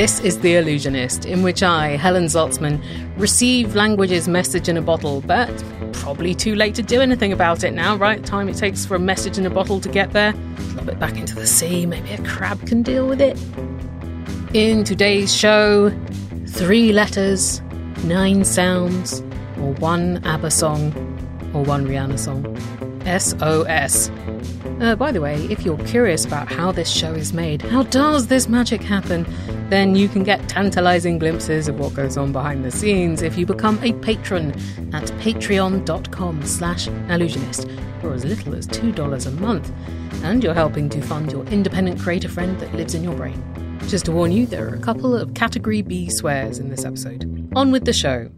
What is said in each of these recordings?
This is The Allusionist, in which I, Helen Zaltzman, receive language's message in a bottle, but probably too late to do anything about it now, right? Time it takes for a message in a bottle to get there. Lob it back into the sea, maybe a crab can deal with it. In today's show, 3 letters, 9 sounds, or 1 ABBA song, or 1 Rihanna song. SOS. By the way, if you're curious about how this show is made, how does this magic happen, then you can get tantalising glimpses of what goes on behind the scenes if you become a patron at patreon.com/allusionist for as little as $2 a month. And you're helping to fund your independent creator friend that lives in your brain. Just to warn you, there are a couple of Category B swears in this episode. On with the show.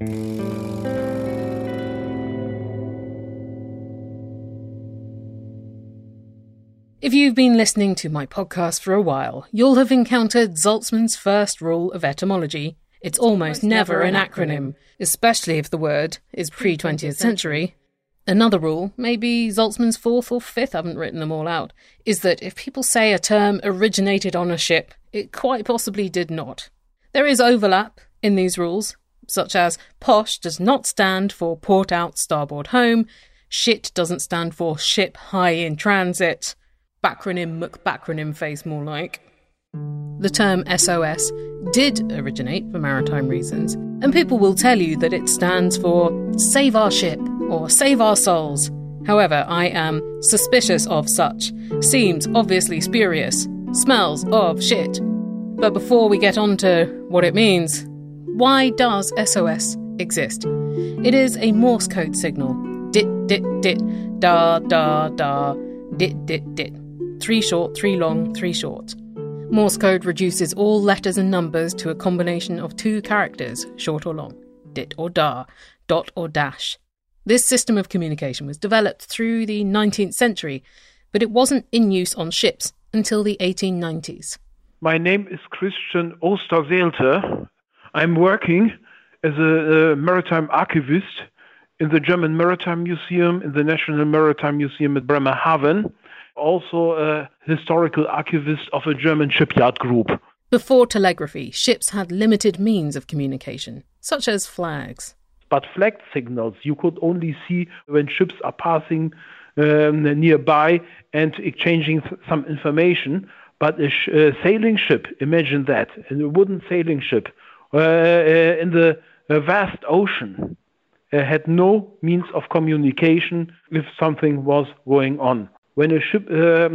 If you've been listening to my podcast for a while, you'll have encountered Zaltzman's first rule of etymology. It's almost never an acronym, especially if the word is pre-20th century. Another rule, maybe Zaltzman's 4th or 5th, I haven't written them all out, is that if people say a term originated on a ship, it quite possibly did not. There is overlap in these rules, such as posh does not stand for port out, starboard home, shit doesn't stand for ship high in transit, backronym McBackronym face more like. The term SOS did originate for maritime reasons, and people will tell you that it stands for save our ship or save our souls. However, I am suspicious of such. Seems obviously spurious. Smells of shit. But before we get on to what it means, why does SOS exist? It is a Morse code signal. Dit, dit, dit, da, da, da, dit, dit, dit. 3 short, 3 long, 3 short. Morse code reduces all letters and numbers to a combination of 2 characters, short or long, dit or da, dot or dash. This system of communication was developed through the 19th century, but it wasn't in use on ships until the 1890s. My name is Christian Osterseelte. I'm working as a maritime archivist in the German Maritime Museum, in the National Maritime Museum at Bremerhaven. Also a historical archivist of a German shipyard group. Before telegraphy, ships had limited means of communication, such as flags. But flag signals you could only see when ships are passing nearby and exchanging some information. But a sailing ship, imagine that, a wooden sailing ship in the vast ocean had no means of communication if something was going on. When a ship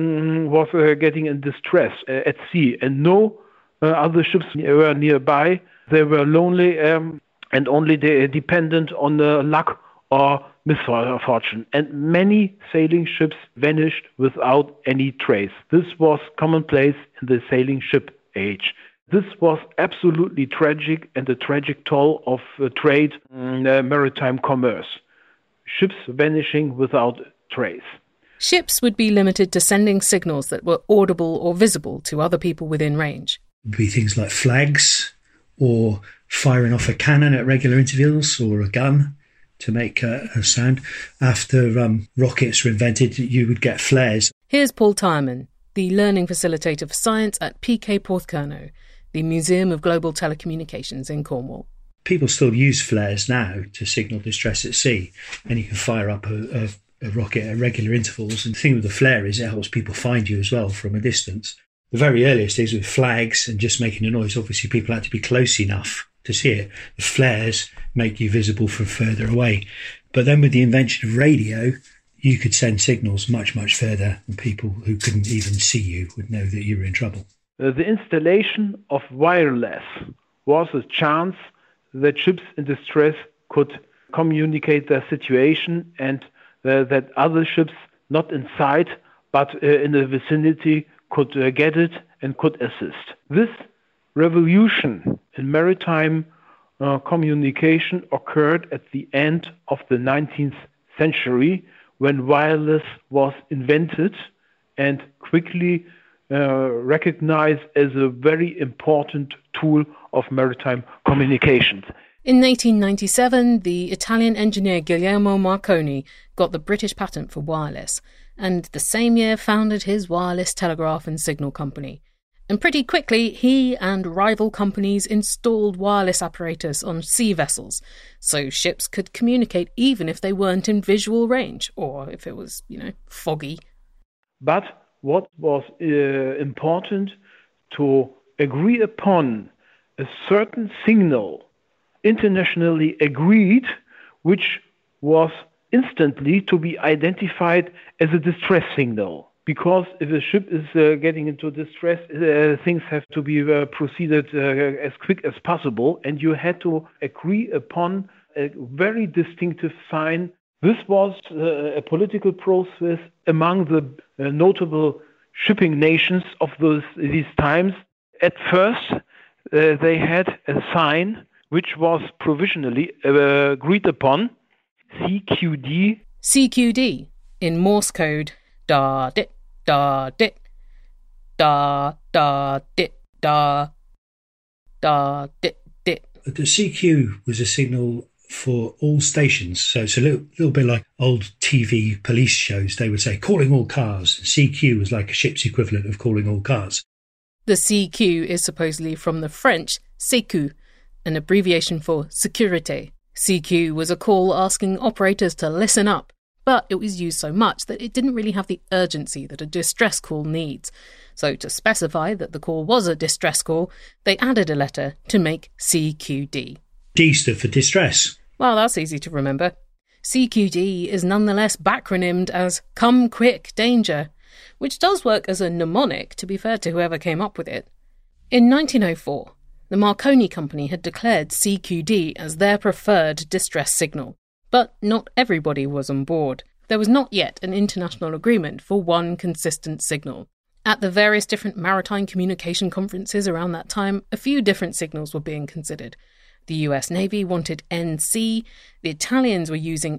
was getting in distress at sea and no other ships were nearby, they were lonely and only dependent on luck or misfortune. And many sailing ships vanished without any trace. This was commonplace in the sailing ship age. This was absolutely tragic and a tragic toll of trade and maritime commerce. Ships vanishing without trace. Ships would be limited to sending signals that were audible or visible to other people within range. It would be things like flags or firing off a cannon at regular intervals or a gun to make a sound. After rockets were invented, you would get flares. Here's Paul Tyerman, the Learning Facilitator for Science at PK Porthcurno, the Museum of Global Telecommunications in Cornwall. People still use flares now to signal distress at sea, and you can fire up a rocket at regular intervals. And the thing with the flare is it helps people find you as well from a distance. The very earliest days with flags and just making a noise, obviously people had to be close enough to see it. The flares make you visible from further away. But then with the invention of radio, you could send signals much, much further, and people who couldn't even see you would know that you were in trouble. The installation of wireless was a chance that ships in distress could communicate their situation and that other ships not in sight but in the vicinity could get it and could assist. This revolution in maritime communication occurred at the end of the 19th century when wireless was invented and quickly recognized as a very important tool of maritime communications. In 1897, the Italian engineer Guglielmo Marconi got the British patent for wireless, and the same year founded his wireless telegraph and signal company. And pretty quickly, he and rival companies installed wireless apparatus on sea vessels, so ships could communicate even if they weren't in visual range, or if it was, foggy. But what was important, to agree upon a certain signal, internationally agreed, which was instantly to be identified as a distress signal. Because if a ship is getting into distress, things have to be proceeded as quick as possible, and you had to agree upon a very distinctive sign. This was a political process among the notable shipping nations of these times. At first, they had a sign which was provisionally agreed upon, CQD. CQD, in Morse code, da-dit, da-dit, da-da-dit, da-da-dit, dit. The CQ was a signal for all stations, so it's a little bit like old TV police shows. They would say, calling all cars. CQ was like a ship's equivalent of calling all cars. The CQ is supposedly from the French sécu, an abbreviation for sécurité. CQ was a call asking operators to listen up, but it was used so much that it didn't really have the urgency that a distress call needs. So to specify that the call was a distress call, they added a letter to make CQD. D stood for distress. Well, that's easy to remember. CQD is nonetheless backronymed as Come Quick Danger, which does work as a mnemonic, to be fair to whoever came up with it. In 1904, the Marconi Company had declared CQD as their preferred distress signal, but not everybody was on board. There was not yet an international agreement for one consistent signal. At the various different maritime communication conferences around that time, a few different signals were being considered. The US Navy wanted NC, the Italians were using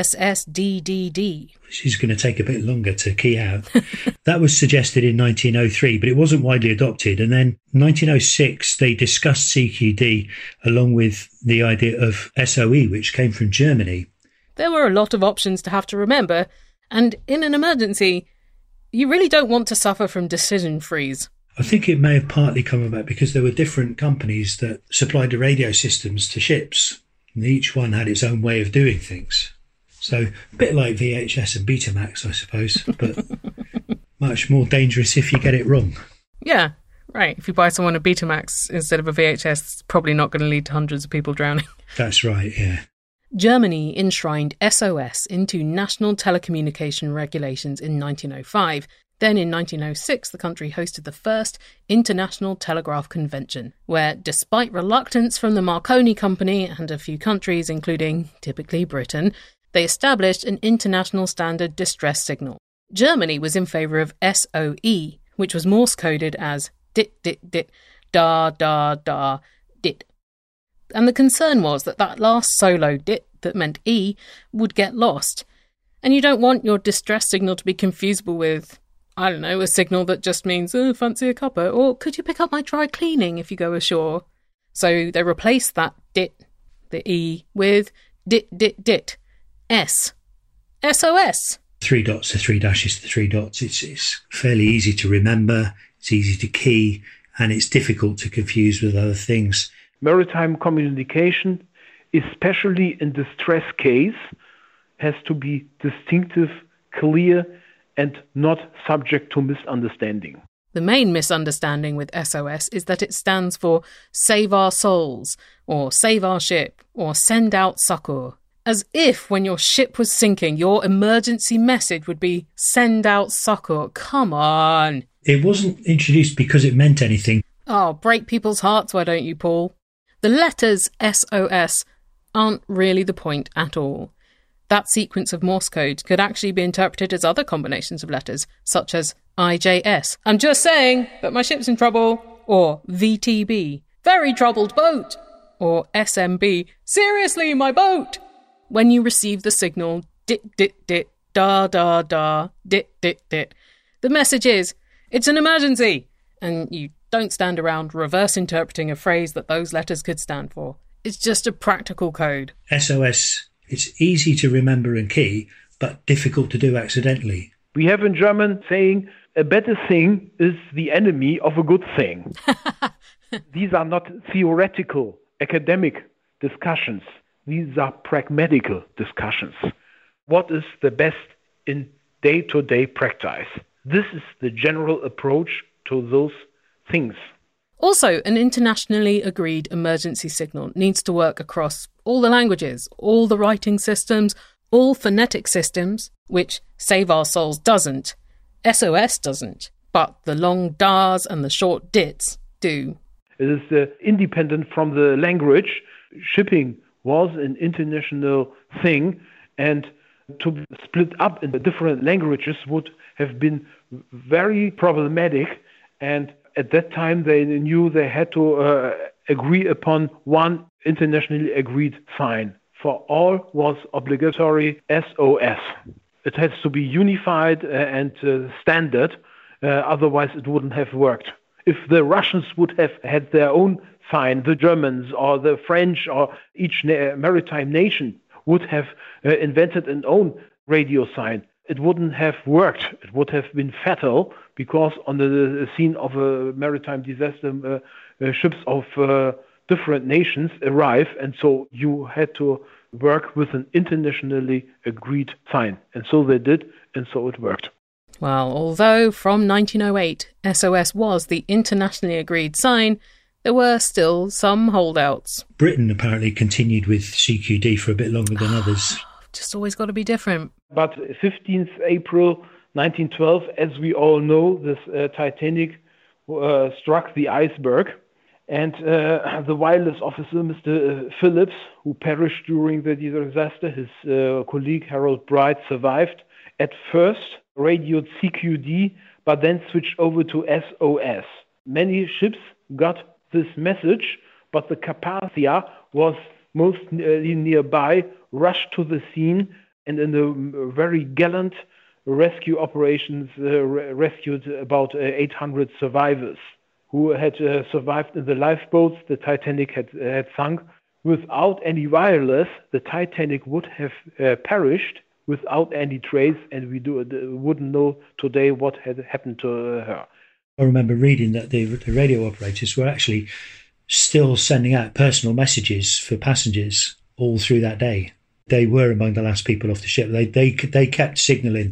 SSSDDD. Which is going to take a bit longer to key out. That was suggested in 1903, but it wasn't widely adopted. And then 1906, they discussed CQD along with the idea of SOE, which came from Germany. There were a lot of options to have to remember, and in an emergency, you really don't want to suffer from decision freeze. I think it may have partly come about because there were different companies that supplied the radio systems to ships, and each one had its own way of doing things. So a bit like VHS and Betamax, I suppose, but much more dangerous if you get it wrong. Yeah, right. If you buy someone a Betamax instead of a VHS, it's probably not going to lead to hundreds of people drowning. That's right, yeah. Germany enshrined SOS into national telecommunication regulations in 1905. Then in 1906, the country hosted the first International Telegraph Convention, where, despite reluctance from the Marconi Company and a few countries, including, typically, Britain, they established an international standard distress signal. Germany was in favour of SOE, which was Morse-coded as dit-dit-dit, da-da-da, dit. And the concern was that last solo dit that meant E would get lost. And you don't want your distress signal to be confusable with, I don't know, a signal that just means, fancy a cuppa, or could you pick up my dry cleaning if you go ashore? So they replaced that dit, the E, with dit-dit-dit, S. SOS. 3 dots, the 3 dashes, the 3 dots. It's fairly easy to remember, it's easy to key, and it's difficult to confuse with other things. Maritime communication, especially in distress case, has to be distinctive, clear, and not subject to misunderstanding. The main misunderstanding with SOS is that it stands for Save Our Souls, or Save Our Ship, or Send Out Succour. As if when your ship was sinking, your emergency message would be Send Out Succour. Come on. It wasn't introduced because it meant anything. Oh, break people's hearts, why don't you, Paul? The letters SOS aren't really the point at all. That sequence of Morse code could actually be interpreted as other combinations of letters, such as IJS, I'm just saying that my ship's in trouble, or VTB, very troubled boat, or SMB, seriously, my boat. When you receive the signal dit-dit-dit, da-da-da, dit-dit-dit, the message is, it's an emergency, and you don't stand around reverse interpreting a phrase that those letters could stand for. It's just a practical code. SOS, it's easy to remember and key, but difficult to do accidentally. We have in German saying, a better thing is the enemy of a good thing. These are not theoretical, academic discussions. These are pragmatical discussions. What is the best in day-to-day practice? This is the general approach to those things. Also, an internationally agreed emergency signal needs to work across all the languages, all the writing systems, all phonetic systems, which Save Our Souls doesn't. SOS doesn't. But the long das and the short dits do. It is independent from the language. Shipping was an international thing, and to split up into different languages would have been very problematic. And at that time, they knew they had to agree upon one internationally agreed sign. For all was obligatory SOS. It has to be unified and standard, otherwise it wouldn't have worked. If the Russians would have had their own sign, the Germans or the French or each maritime nation would have invented an own radio sign, it wouldn't have worked. It would have been fatal, because on the scene of a maritime disaster, ships of different nations arrive, and so you had to work with an internationally agreed sign. And so they did, and so it worked. Well, although from 1908 SOS was the internationally agreed sign, there were still some holdouts. Britain apparently continued with CQD for a bit longer than others. Just always got to be different. But 15th April 1912, as we all know, this Titanic struck the iceberg. And the wireless officer, Mr. Phillips, who perished during the disaster, his colleague Harold Bright survived. At first, radioed CQD, but then switched over to SOS. Many ships got this message, but the Carpathia was most nearby, rushed to the scene, and in a very gallant rescue operations rescued about 800 survivors who had survived in the lifeboats the Titanic had sunk. Without any wireless, the Titanic would have perished without any trace, and we wouldn't know today what had happened to her. I remember reading that the radio operators were actually still sending out personal messages for passengers all through that day. They were among the last people off the ship. They kept signalling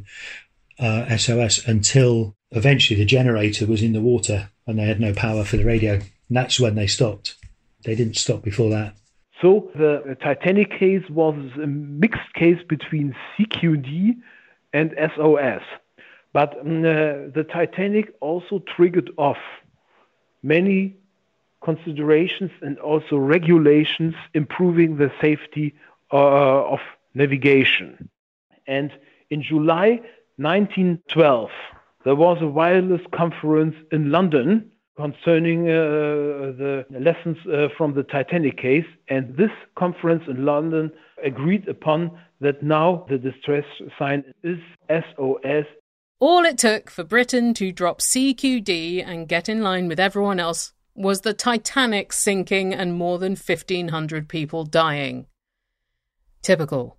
SOS until eventually the generator was in the water and they had no power for the radio. And that's when they stopped. They didn't stop before that. So the Titanic case was a mixed case between CQD and SOS. But the Titanic also triggered off many considerations and also regulations improving the safety of navigation. And in July 1912, there was a wireless conference in London concerning the lessons from the Titanic case. And this conference in London agreed upon that now the distress sign is SOS. All it took for Britain to drop CQD and get in line with everyone else was the Titanic sinking and more than 1,500 people dying. Typical.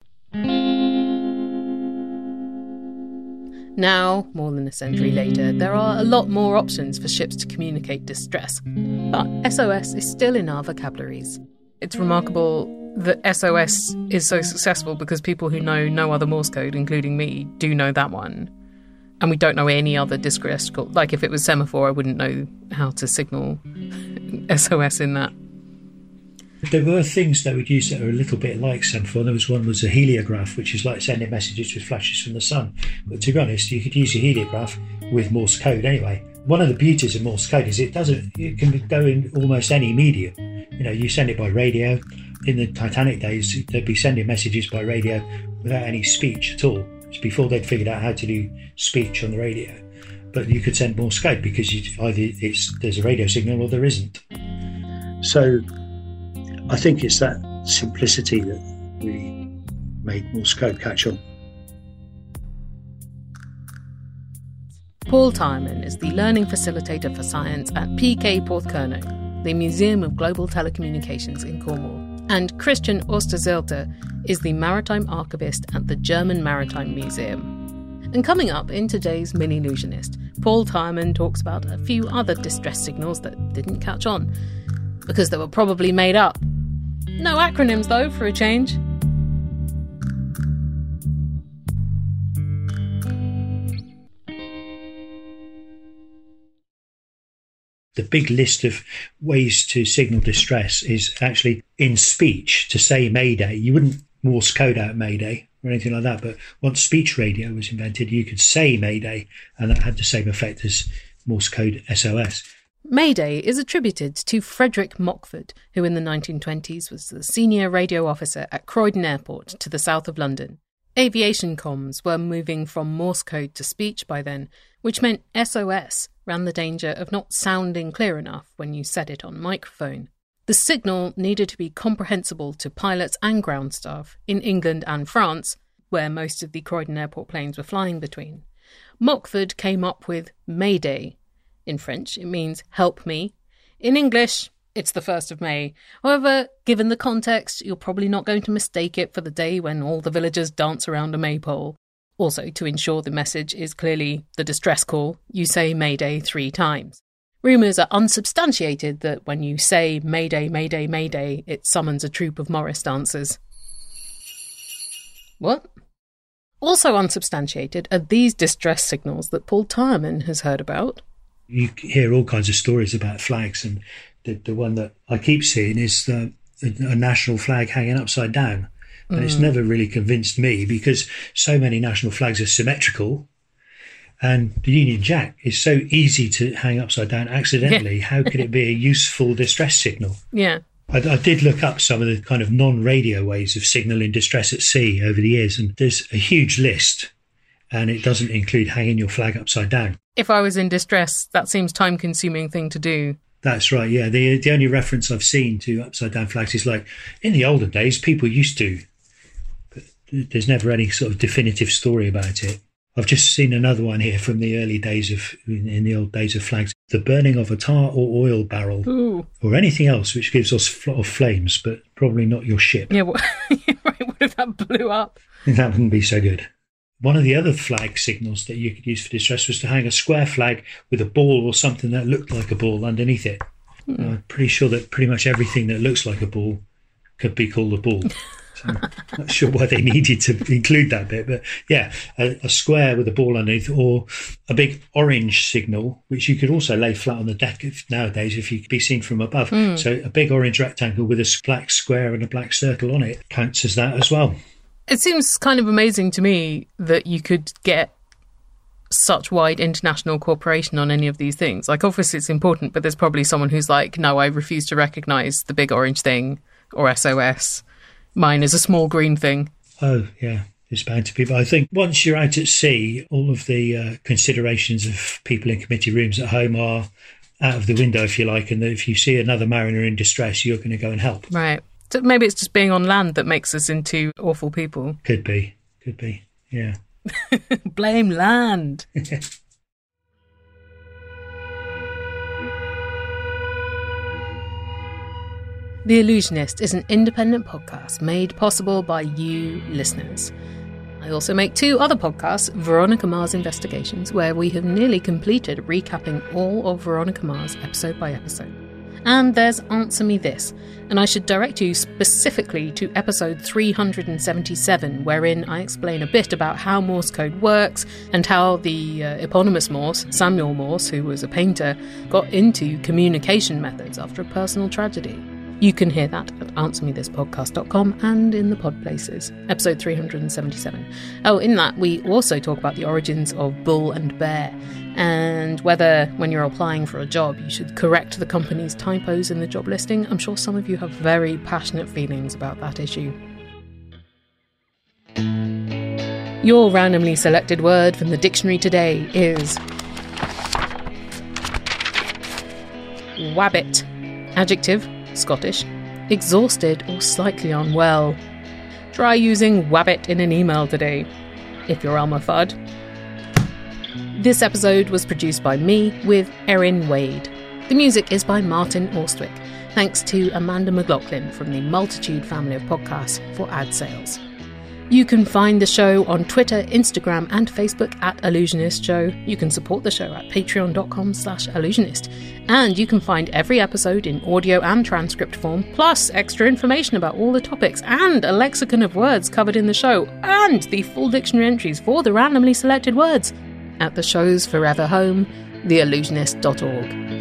Now, more than a century later, there are a lot more options for ships to communicate distress, but SOS is still in our vocabularies. It's remarkable that SOS is so successful because people who know no other Morse code, including me, do know that one. And we don't know any other distress call. Like if it was semaphore, I wouldn't know how to signal SOS in that. There were things that we'd use that are a little bit like semaphore. There was one was a heliograph, which is like sending messages with flashes from the sun. But to be honest, you could use a heliograph with Morse code anyway. One of the beauties of Morse code is it can go in almost any medium. You know, you send it by radio. In the Titanic days, they'd be sending messages by radio without any speech at all. It's before they'd figured out how to do speech on the radio. But you could send Morse code because there's a radio signal or there isn't. So I think it's that simplicity that really made Morse code catch on. Paul Tyerman is the Learning Facilitator for Science at PK Porthcurno, the Museum of Global Telecommunications in Cornwall. And Christian Osterzelte is the Maritime Archivist at the German Maritime Museum. And coming up in today's Mini-Illusionist, Paul Tyreman talks about a few other distress signals that didn't catch on, because they were probably made up. No acronyms, though, for a change. The big list of ways to signal distress is actually in speech. To say Mayday, you wouldn't Morse code out Mayday or anything like that, but once speech radio was invented, you could say Mayday, and that had the same effect as Morse code SOS. Mayday is attributed to Frederick Mockford, who in the 1920s was the senior radio officer at Croydon Airport to the south of London. Aviation comms were moving from Morse code to speech by then, which meant SOS ran the danger of not sounding clear enough when you said it on microphone. The signal needed to be comprehensible to pilots and ground staff in England and France, where most of the Croydon Airport planes were flying between. Mockford came up with Mayday. In French, it means help me. In English, it's the 1st of May. However, given the context, you're probably not going to mistake it for the day when all the villagers dance around a maypole. Also, to ensure the message is clearly the distress call, you say Mayday 3 times. Rumours are unsubstantiated that when you say Mayday, Mayday, Mayday, it summons a troupe of Morris dancers. What? Also unsubstantiated are these distress signals that Paul Tyreman has heard about. You hear all kinds of stories about flags, and the one that I keep seeing is a national flag hanging upside down. And it's never really convinced me, because so many national flags are symmetrical, and the Union Jack is so easy to hang upside down accidentally. Yeah. How could it be a useful distress signal? Yeah. I did look up some of the kind of non-radio ways of signalling distress at sea over the years, and there's a huge list, and it doesn't include hanging your flag upside down. If I was in distress, that seems time-consuming thing to do. That's right, yeah. The only reference I've seen to upside-down flags is like, in the olden days, people used to. But there's never any sort of definitive story about it. I've just seen another one here from the early days in the old days of flags. The burning of a tar or oil barrel. Ooh. Or anything else which gives off flames, but probably not your ship. Yeah, right, what if that blew up? That wouldn't be so good. One of the other flag signals that you could use for distress was to hang a square flag with a ball or something that looked like a ball underneath it. I'm pretty sure that pretty much everything that looks like a ball could be called a ball. So I'm not sure why they needed to include that bit. But yeah, a square with a ball underneath, or a big orange signal, which you could also lay flat on the deck nowadays if you could be seen from above. So a big orange rectangle with a black square and a black circle on it counts as that as well. It seems kind of amazing to me that you could get such wide international cooperation on any of these things. Like, obviously it's important, but there's probably someone who's like, no, I refuse to recognise the big orange thing or SOS. Mine is a small green thing. Oh, yeah. There's bound to be. But I think once you're out at sea, all of the considerations of people in committee rooms at home are out of the window, if you like, and that if you see another mariner in distress, you're going to go and help. Right. So maybe it's just being on land that makes us into awful people. Could be, yeah. Blame land. The Illusionist is an independent podcast made possible by you listeners. I also make 2 other podcasts, Veronica Mars Investigations, where we have nearly completed recapping all of Veronica Mars episode by episode. And there's Answer Me This, and I should direct you specifically to episode 377, wherein I explain a bit about how Morse code works and how the eponymous Morse, Samuel Morse, who was a painter, got into communication methods after a personal tragedy. You can hear that at answermethispodcast.com and in the pod places. Episode 377. Oh, in that we also talk about the origins of bull and bear, and whether when you're applying for a job you should correct the company's typos in the job listing. I'm sure some of you have very passionate feelings about that issue. Your randomly selected word from the dictionary today is wabbit. Adjective, Scottish, exhausted or slightly unwell. Try using wabbit in an email today, if you're Elmer Fudd. This episode was produced by me with Erin Wade. The music is by Martin Austwick, thanks to Amanda McLaughlin from the Multitude family of podcasts for ad sales. You can find the show on Twitter, Instagram and Facebook at Allusionist Show. You can support the show at patreon.com/allusionist. And you can find every episode in audio and transcript form, plus extra information about all the topics and a lexicon of words covered in the show, and the full dictionary entries for the randomly selected words at the show's forever home, theallusionist.org.